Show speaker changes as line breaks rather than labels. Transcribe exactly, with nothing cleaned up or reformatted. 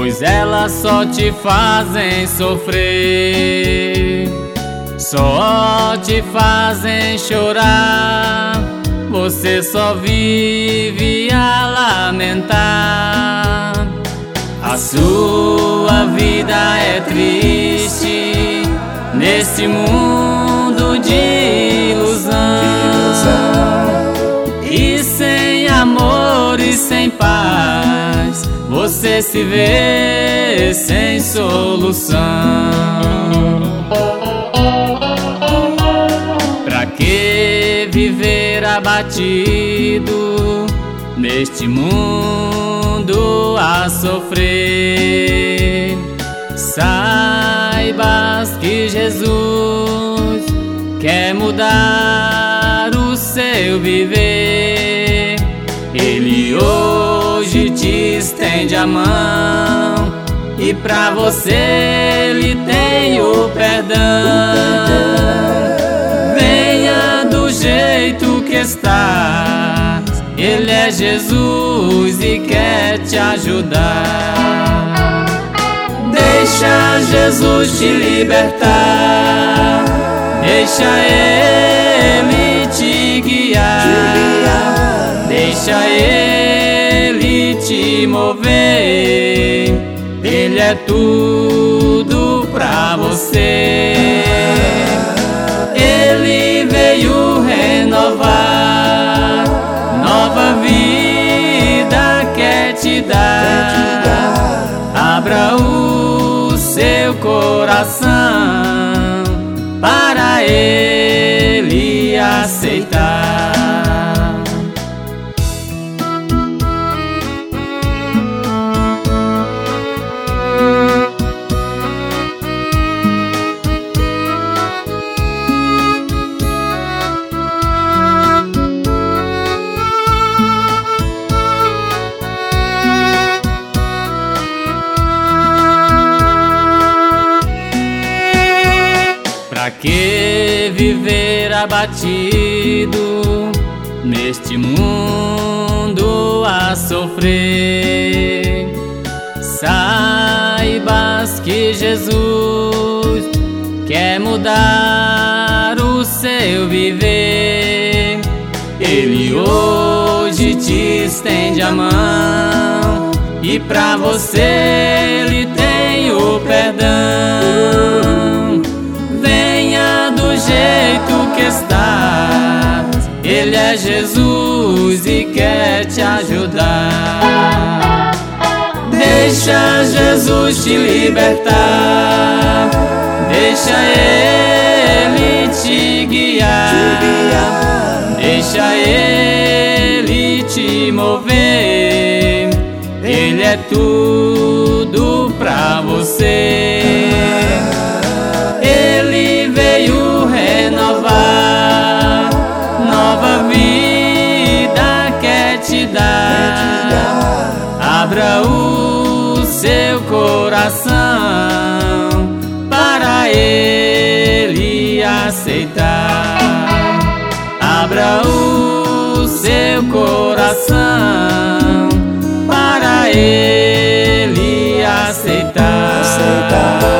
pois elas só te fazem sofrer, só te fazem chorar. Você só vive a lamentar. A sua vida é triste nesse mundo de ilusão, e sem amor e sem paz você se vê sem solução. Pra que viver abatido neste mundo a sofrer? Saibas que Jesus quer mudar o seu viver. Ele hoje te estende a mão e pra você Ele tem o perdão. Venha do jeito que estás, Ele é Jesus e quer te ajudar. Deixa Jesus te libertar, deixa Ele te guiar, deixa Ele te mover. Ele é tudo pra você. Ele veio renovar, nova vida quer te dar. Abra o seu coração para Ele aceitar. Pra que viver abatido neste mundo a sofrer? Saibas que Jesus quer mudar o seu viver. Ele hoje te estende a mão e pra você Ele tem o perdão. Venha do jeito que estás, Ele é Jesus e quer te ajudar. Deixa Jesus te libertar, deixa Ele te guiar, deixa Ele te mover. Ele é tudo pra você. Ele veio renovar, nova vida quer te dar. Abra o seu coração para Ele aceitar. Abra o seu coração para Ele aceitar.